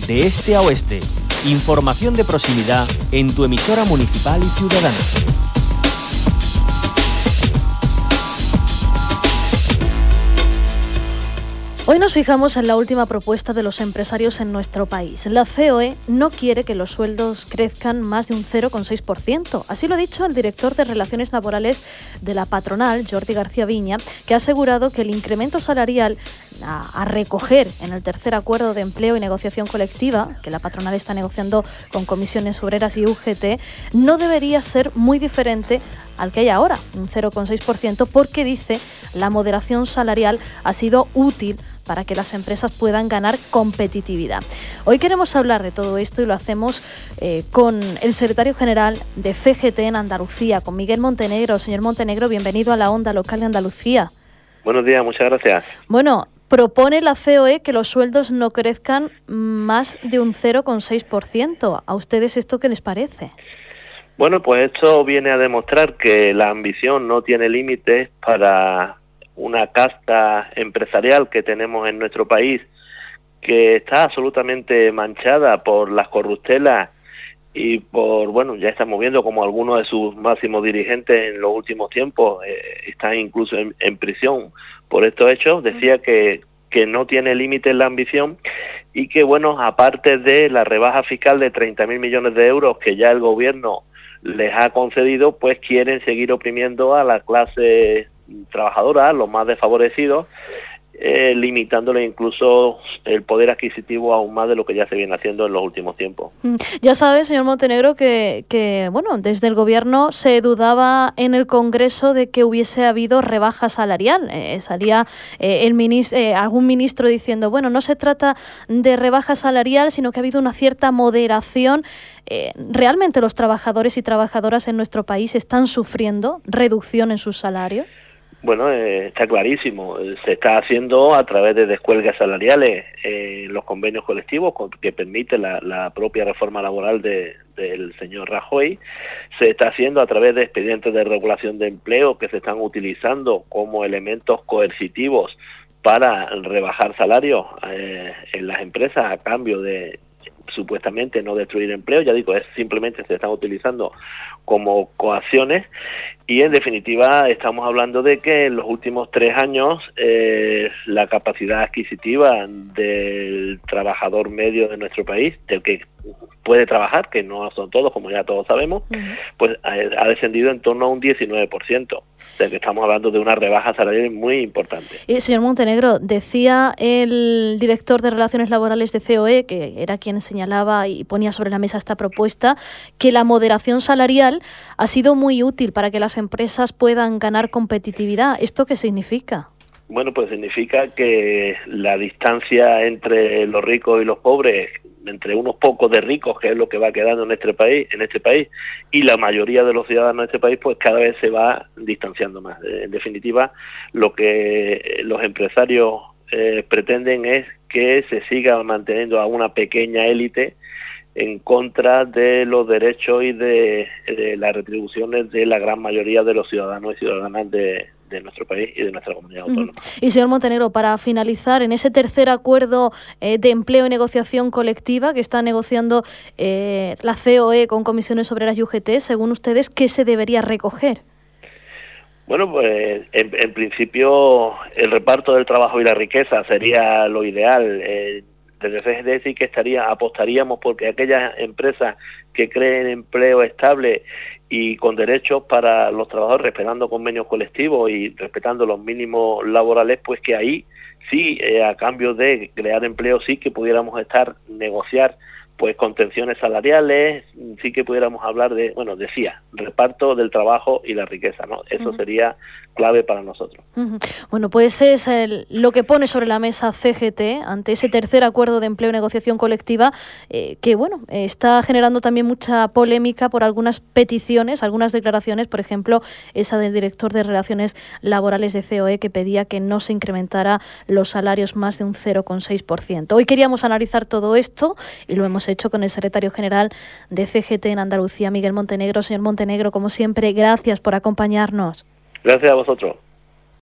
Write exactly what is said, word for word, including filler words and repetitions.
de este a oeste. Información de proximidad en tu emisora municipal y ciudadana. Hoy nos fijamos en la última propuesta de los empresarios en nuestro país. La C O E no quiere que los sueldos crezcan más de un cero coma seis por ciento. Así lo ha dicho el director de Relaciones Laborales de la patronal, Jordi García Viña, que ha asegurado que el incremento salarial a, a recoger en el tercer acuerdo de empleo y negociación colectiva, que la patronal está negociando con comisiones obreras y U G T, no debería ser muy diferente al que hay ahora, un cero coma seis por ciento, porque, dice, la moderación salarial ha sido útil para que las empresas puedan ganar competitividad. Hoy queremos hablar de todo esto y lo hacemos eh, con el secretario general de C G T en Andalucía, con Miguel Montenegro. Señor Montenegro, bienvenido a la Onda Local de Andalucía. Buenos días, muchas gracias. Bueno, propone la C O E que los sueldos no crezcan más de un cero coma seis por ciento. ¿A ustedes esto qué les parece? Bueno, pues esto viene a demostrar que la ambición no tiene límites para una casta empresarial que tenemos en nuestro país, que está absolutamente manchada por las corruptelas y por, bueno, ya estamos viendo como algunos de sus máximos dirigentes en los últimos tiempos eh, están incluso en, en prisión por estos hechos. Decía que, que no tiene límites la ambición y que, bueno, aparte de la rebaja fiscal de treinta mil millones de euros que ya el gobierno les ha concedido, pues quieren seguir oprimiendo a la clase trabajadora, los más desfavorecidos, eh, limitándole incluso el poder adquisitivo aún más de lo que ya se viene haciendo en los últimos tiempos. Ya sabe, señor Montenegro, que, que bueno, desde el gobierno se dudaba en el Congreso de que hubiese habido rebaja salarial. Eh, salía eh, el ministro, eh, algún ministro diciendo, bueno, no se trata de rebaja salarial, sino que ha habido una cierta moderación. Eh, ¿Realmente los trabajadores y trabajadoras en nuestro país están sufriendo reducción en sus salarios? Bueno, eh, está clarísimo. Se está haciendo a través de descuelgues salariales en eh, los convenios colectivos que permite la, la propia reforma laboral de, del señor Rajoy. Se está haciendo a través de expedientes de regulación de empleo que se están utilizando como elementos coercitivos para rebajar salarios eh, en las empresas a cambio de supuestamente no destruir empleo. Ya digo, es simplemente se están utilizando como coacciones y en definitiva estamos hablando de que en los últimos tres años eh, la capacidad adquisitiva del trabajador medio de nuestro país, del que puede trabajar, que no son todos, como ya todos sabemos, uh-huh. pues ha, ha descendido en torno a un diecinueve por ciento. O sea que estamos hablando de una rebaja salarial muy importante. Y señor Montenegro, decía el director de Relaciones Laborales de C O E, que era quien señalaba y ponía sobre la mesa esta propuesta, que la moderación salarial ha sido muy útil para que las empresas puedan ganar competitividad. ¿Esto qué significa? Bueno, pues significa que la distancia entre los ricos y los pobres, entre unos pocos de ricos, que es lo que va quedando en este país, en este país, y la mayoría de los ciudadanos de este país, pues cada vez se va distanciando más. En definitiva, lo que los empresarios eh, pretenden es que se siga manteniendo a una pequeña élite en contra de los derechos y de, de las retribuciones de la gran mayoría de los ciudadanos y ciudadanas de, de nuestro país y de nuestra comunidad autónoma. Y señor Montenegro, para finalizar, en ese tercer acuerdo eh, de empleo y negociación colectiva que está negociando eh, la C O E con comisiones obreras y U G T, según ustedes, ¿qué se debería recoger? Bueno, pues en, en principio el reparto del trabajo y la riqueza sería lo ideal. Eh, Desde C G T sí que estaría, apostaríamos porque aquellas empresas que creen empleo estable y con derechos para los trabajadores, respetando convenios colectivos y respetando los mínimos laborales, pues que ahí sí, eh, a cambio de crear empleo, sí que pudiéramos estar, negociar pues contenciones salariales, sí que pudiéramos hablar de, bueno, decía, reparto del trabajo y la riqueza, ¿no? Eso uh-huh. sería clave para nosotros. Uh-huh. Bueno, pues es el, lo que pone sobre la mesa C G T ante ese tercer acuerdo de empleo y negociación colectiva, eh, que, bueno, eh, está generando también mucha polémica por algunas peticiones, algunas declaraciones, por ejemplo, esa del director de Relaciones Laborales de C O E, que pedía que no se incrementara los salarios más de un cero coma seis por ciento. Hoy queríamos analizar todo esto y lo hemos hecho con el secretario general de C G T en Andalucía, Miguel Montenegro. Señor Montenegro, como siempre, gracias por acompañarnos. Gracias a vosotros.